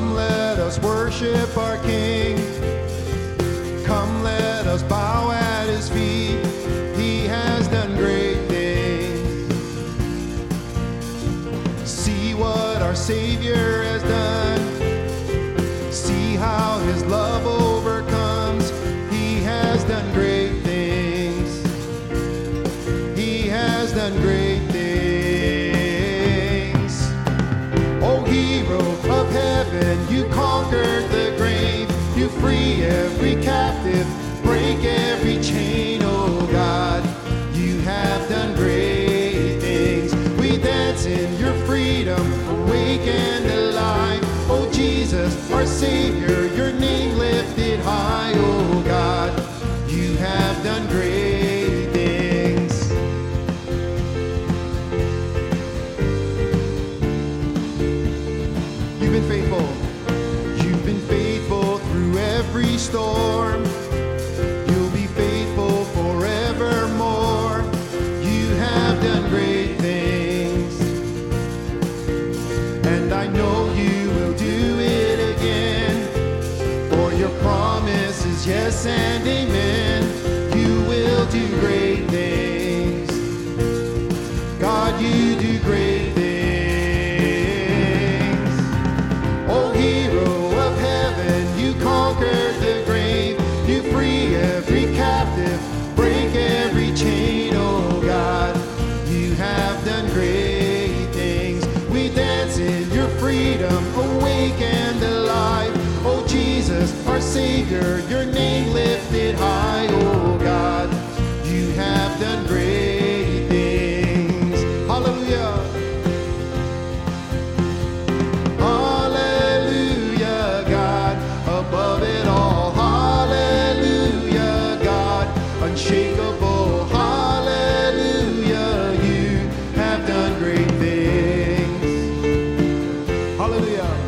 Come, let us worship our King. Come, let us bow at his feet. He has done great things. See what our Savior has done. See how his love overcomes. He has done great things. He has done great things. Oh, hero of heaven, you conquered the grave. You free every captive, break every chain, oh God. You have done great things. We dance in your freedom, awake and alive. Oh Jesus, our Savior, your name lifted high, oh God. You have done great things. You've been faithful. You've been faithful through every storm. You'll be faithful forevermore. You have done great things. And I know you will do it again. For your promise is yes and amen. You will do great things. God, you do great things. Oh, hero of heaven, you conquered the grave. You free every captive, break every chain, oh God. You have done great things. We dance in your freedom, awake and alive. Oh Jesus, our Savior, your name lifted high, oh God. You have done great things. Hallelujah. Hallelujah, God, above it all. Hallelujah, God, unshakable. Hallelujah, you have done great things. Hallelujah.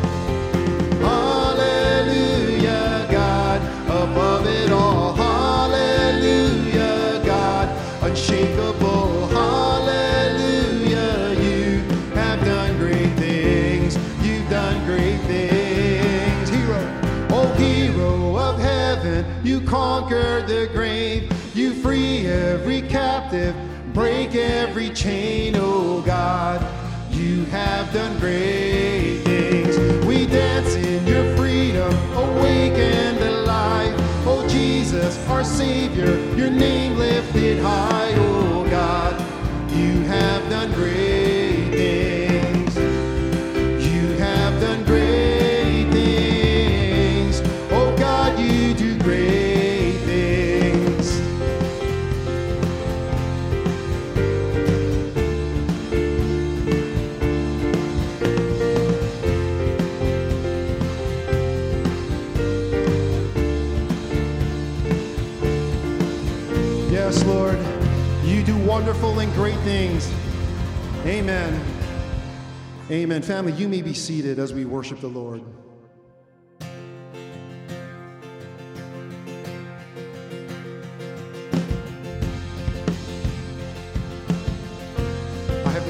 Hallelujah, God, above it all. Hallelujah, God, unshakable. Hallelujah, you have done great things. You've done great things. Hero, oh hero of heaven, you conquered the grave. You free every captive, break every chain, oh God. You have done great things. We dance in your freedom, awake and alive. Oh Jesus, our Savior, your name lifted high, oh God. You have done great things. You have done great things. Oh God, you do great things. Yes, Lord, you do wonderful and great things. Amen. Amen. Family, you may be seated as we worship the Lord. I have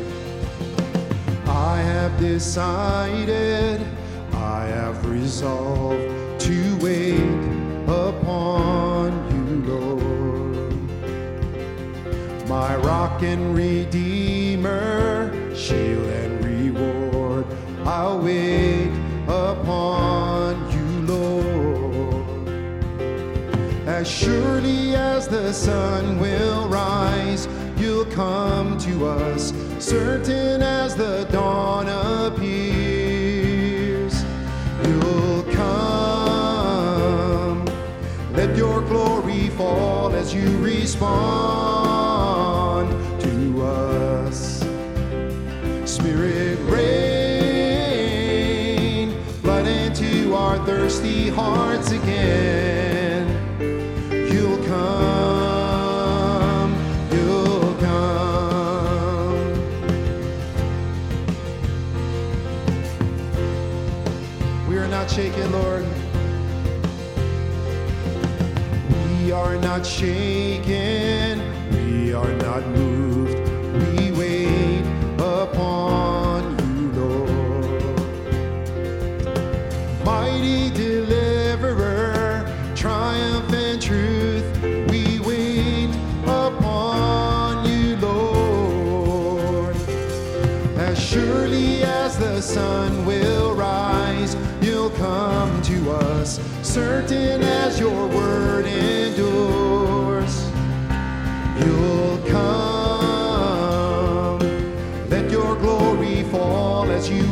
decided, I have resolved to wait upon you, Lord. My rock and redeemer, shield and reward, I'll wait upon you, Lord. As surely as the sun will rise, you'll come to us, certain as the dawn appears. You'll come, let your glory fall as you respond to us. Spirit, rain, flood into our thirsty hearts again. You'll come, you'll come. We are not shaken, Lord. We are not shaken, we are not moved. We wait upon you, Lord. mighty deliverer, triumphant truth, we wait upon you, Lord. As surely as the sun will rise, you'll come to us, certain as your word endures. You'll come, let your glory fall as you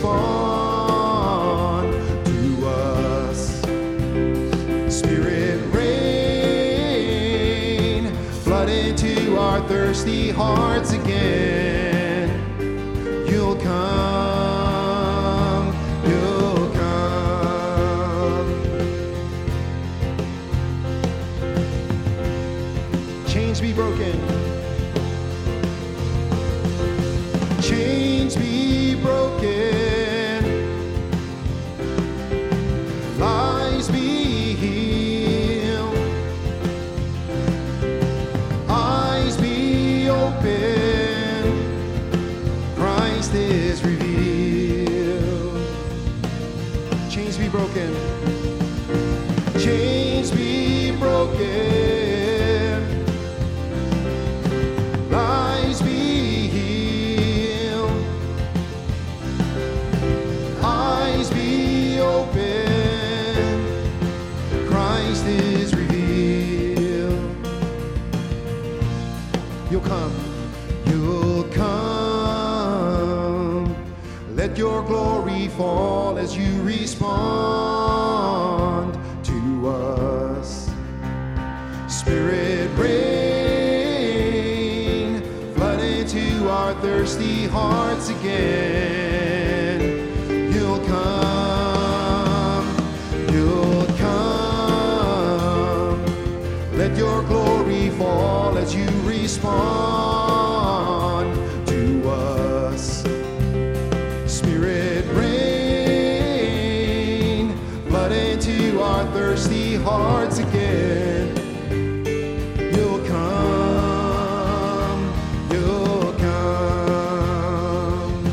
respond to us. Spirit, rain, flood into our thirsty hearts again. You'll come, you'll come. Chains be broken. Chains be broken. Lies be healed. Eyes be open. Christ is revealed. Chains be broken. Chains be broken. Lies be healed. Eyes be open. Christ is revealed. You'll come. You'll come. Let your glory fall as you respond to us. Spirit, rain, flood into our thirsty hearts again. You'll come, you'll come. Let your glory fall as you respond to us. Spirit, rain, flood into our thirsty hearts again. You'll come, you'll come.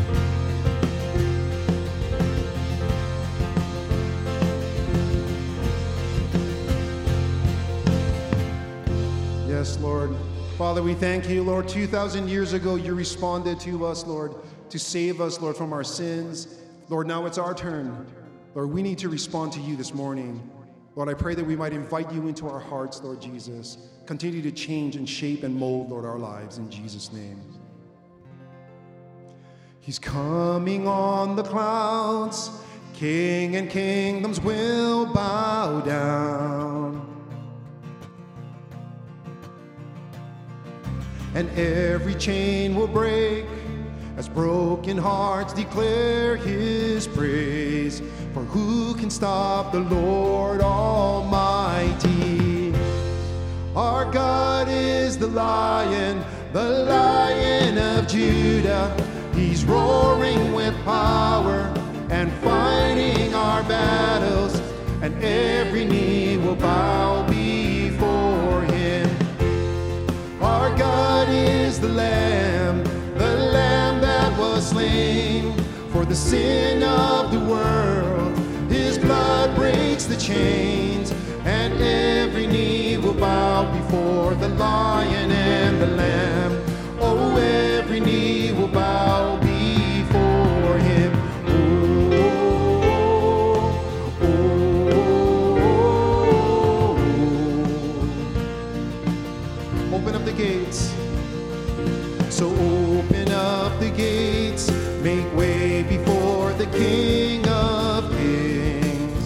Yes, Lord. Father, we thank you, Lord. 2,000 years ago, you responded to us, Lord, to save us, Lord, from our sins. Lord, now it's our turn. Lord, we need to respond to you this morning. Lord, I pray that we might invite you into our hearts, Lord Jesus. Continue to change and shape and mold, Lord, our lives in Jesus' name. He's coming on the clouds. King and kingdoms will bow down. And every chain will break as broken hearts declare his praise. For who can stop the Lord Almighty? Our God is the Lion of Judah. He's roaring with power and fighting our battles, and every knee will bow before him. Our God is the Lamb that was slain for the sin of the world. His blood breaks the chains, and every knee will bow before the Lion and the Lamb. Oh, every knee will bow before him. Open up the gates. So open up the gates, make way before the King of Kings.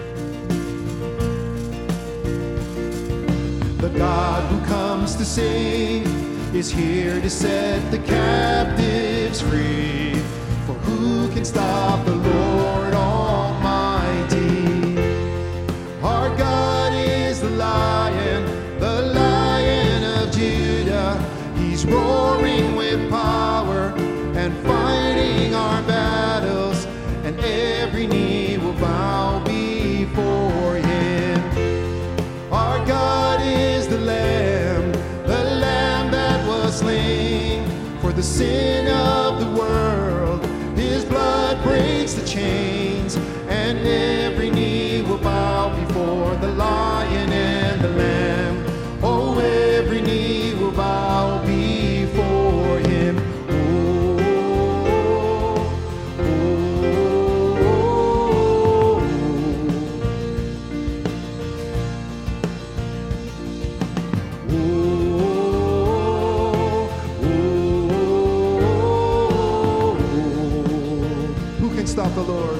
The God who comes to save is here to set the captives free. For who can stop the Lord Almighty? Our God is the Lion of Judah. He's roaring with power and fighting our battles, and every knee will bow before him. Our God is the Lamb that was slain for the sin of the world. His blood breaks the chains, and and every knee will bow before the Lion and the Lamb. Oh, every knee will bow before him. Stop the Lord.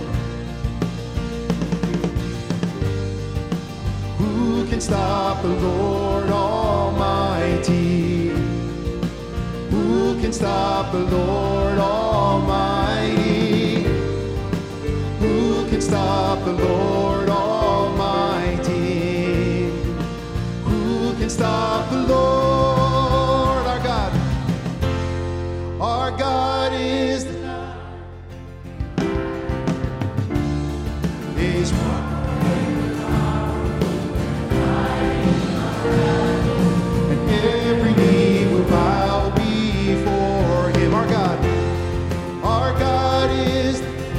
Who can stop the Lord Almighty? Who can stop the Lord Almighty? Who can stop the Lord Almighty? Who can stop the Lord? Our God. Our God is the and every knee will bow before him. Our God is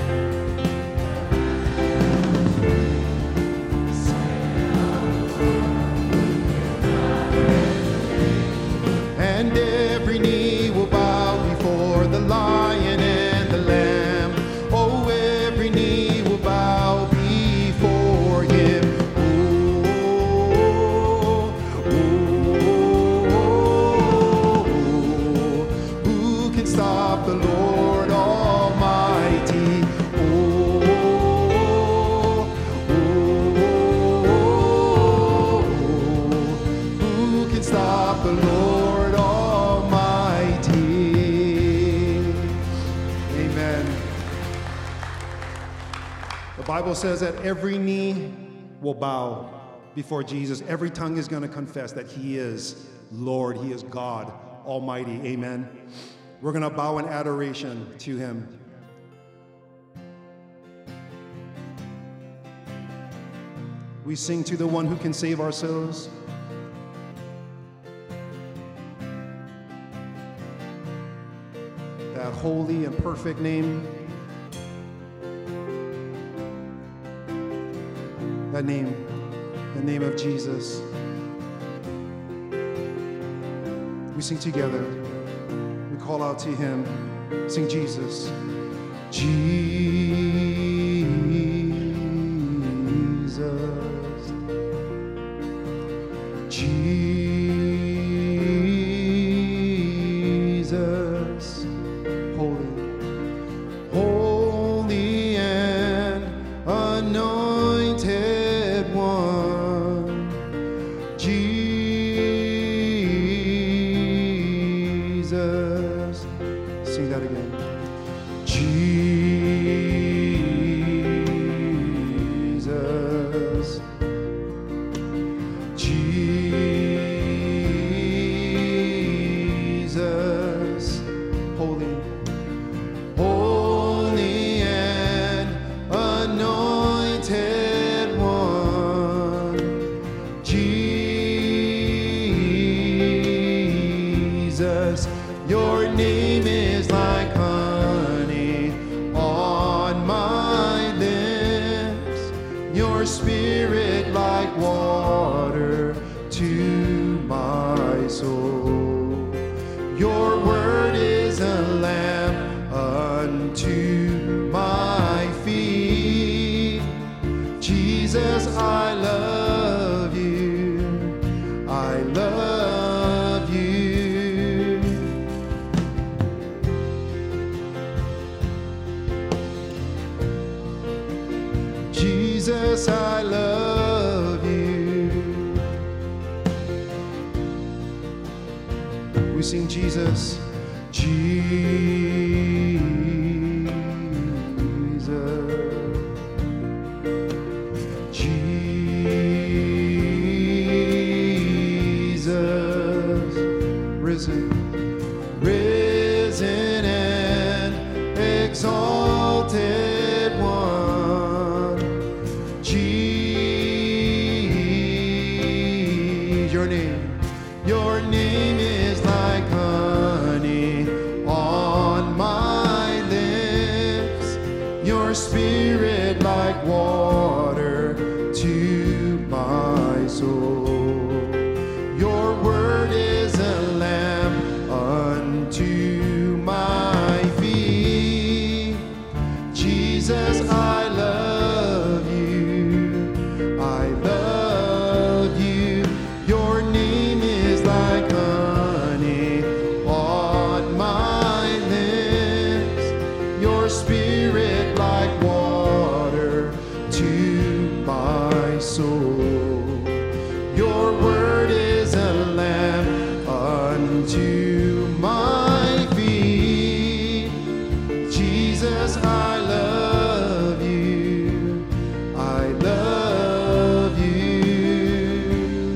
and every knee will bow before the Lion and the Lamb. Oh, every knee will bow before him. Who can stop the Lord Almighty? Who can stop the Lord Almighty? Amen. The Bible says that every knee will bow before Jesus. Every tongue is going to confess that he is Lord. He is God Almighty. Amen. We're going to bow in adoration to him. We sing to the one who can save our souls. That holy and perfect name. That name, the name of Jesus. We sing together. We call out to him. Sing Jesus. Jesus. Jesus. Holy. Holy and anointed one. Jesus. Sing that again. Jesus. Jesus. Holy. Holy and anointed one. Jesus. Your name is like honey on my lips. Your spirit like water to my soul. Your word is a lamp unto my feet. Jesus, I love you. I love you. Jesus, I love you. We sing Jesus. Jesus, risen and exalted one. Your name is like honey on Your spirit like water to my soul. Your word is a lamp unto my feet. Jesus, I love you. I love you. Your name is like honey on my lips. Your spirit like water to my soul. Your word is a lamp unto my feet. Jesus, I love you. I love you.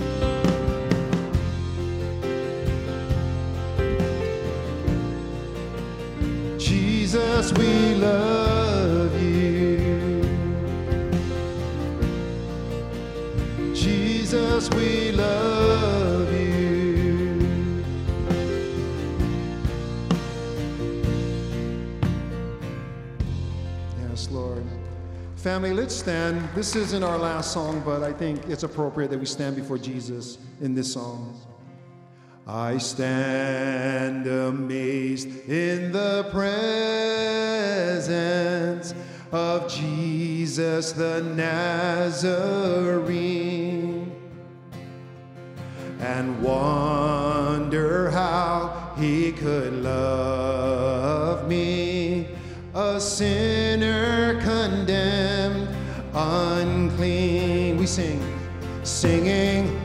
Jesus, we love you. Jesus, we love you. Yes, Lord. Family, let's stand. This isn't our last song, but I think it's appropriate that we stand before Jesus in this song. I stand amazed in the presence of Jesus the Nazarene, and wonder how he could love me, a sinner condemned, unclean. We sing, singing,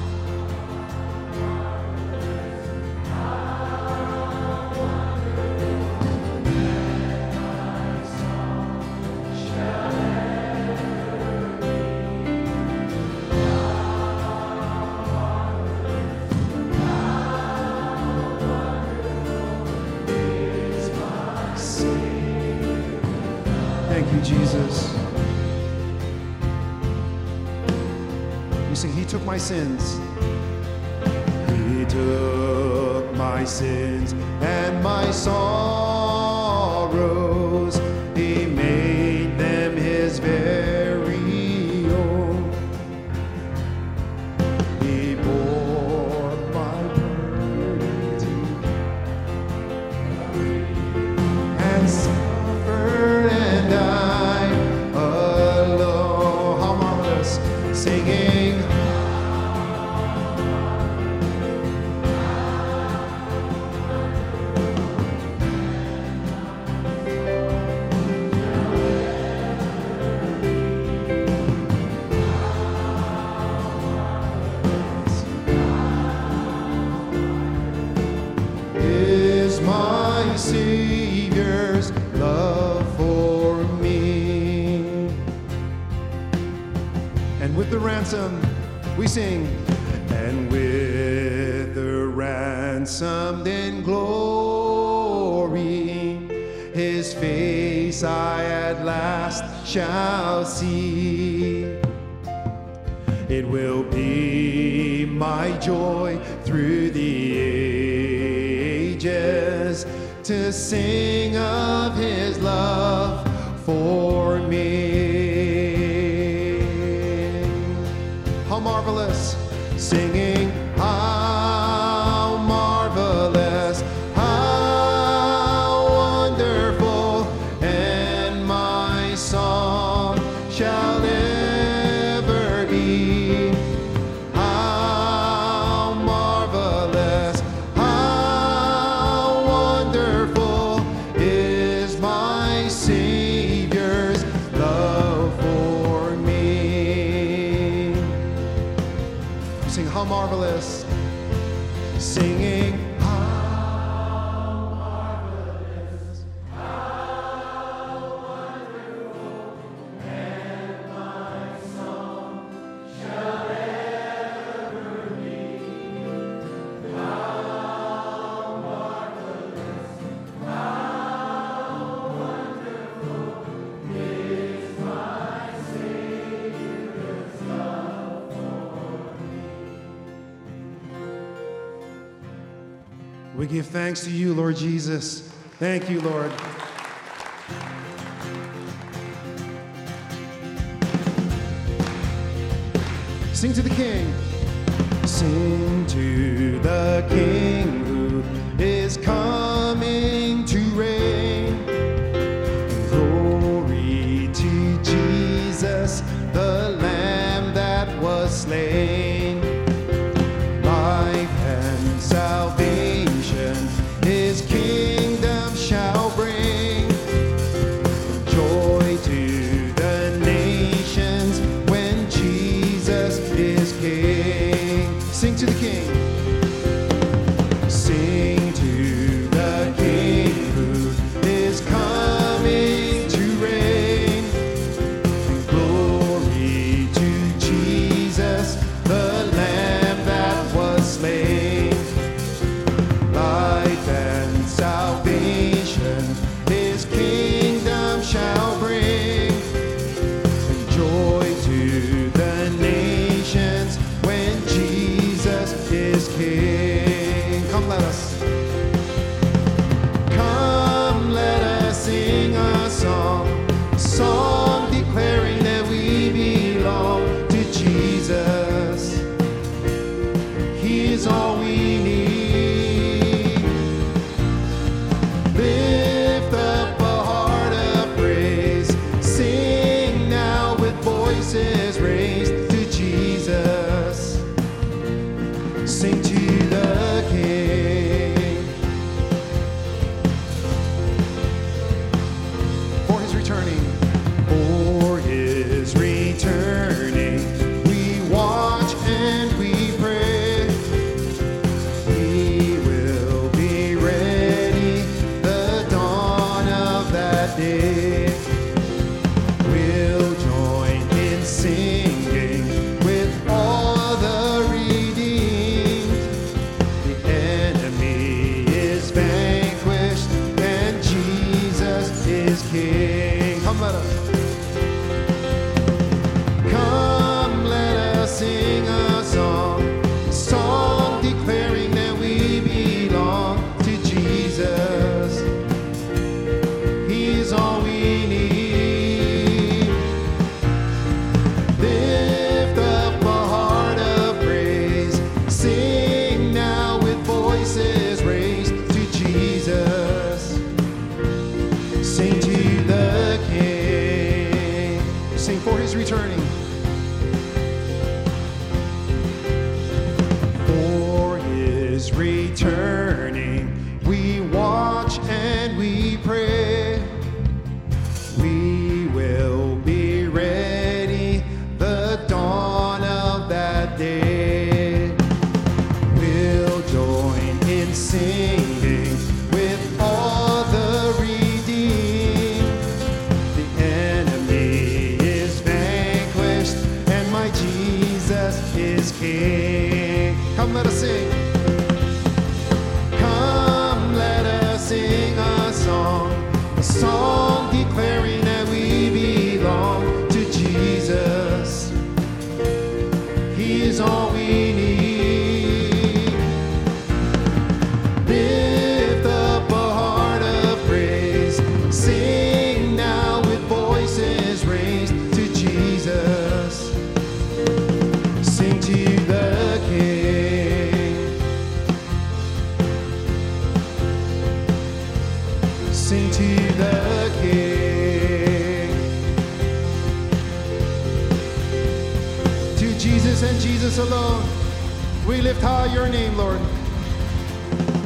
Jesus. We sing, he took my sins. He took my sins and my sorrows. He made them his very own. He bore my burdens and suffered and died. Singing, is my Savior's love for me. And with the ransom, we sing, and with the ransom in glory, his face I at last shall see. It will be my joy through the ages to sing of his love for me. How marvelous, singing, how marvelous, how wonderful, and my song shall ever be. How marvelous, how wonderful is my Savior's love for me. Sing, how marvelous, singing, how marvelous, how wonderful, and my song shall ever be. How marvelous, how wonderful is my Savior's love for me. We give thanks to you, Lord Jesus. Thank you, Lord. Sing to the King. Sing to the King who is coming to reign. Glory to Jesus, the Lamb that was slain. Life and salvation his kingdom shall bring. Joy to the nations when Jesus is King. Sing to the King. Sing to the King who is coming to reign. Glory to Jesus, the Lamb that was slain. Life and salvation his kingdom shall bring. Joy to the nations when Jesus is King. Come let us sing a song declaring that we belong to Jesus. He is all we need. Lift up a heart of praise. Sing now with voices raised to Jesus. Sing to the King. For his returning. For his returning. We watch and we pray. He will be ready the dawn of that day. We'll join in singing with all the redeemed. The enemy is vanquished and Jesus is King. Come let us sing a song declaring that we belong to Jesus. He is all we need. Lift up a heart of praise. Sing now with voices raised to Jesus. Sing to the King. Sing for his returning. For his returning, we watch and we pray. We will be ready the dawn of that day. We'll join in singing with all the redeemed. The enemy is vanquished and my Jesus is King. Come let us sing. Come let us sing a song declaring that we belong to Jesus. He is all we need. Lift up a heart of praise. Sing now with voices raised to Jesus. Sing to the King. Sing to the King. To Jesus and Jesus alone, we lift high your name, Lord.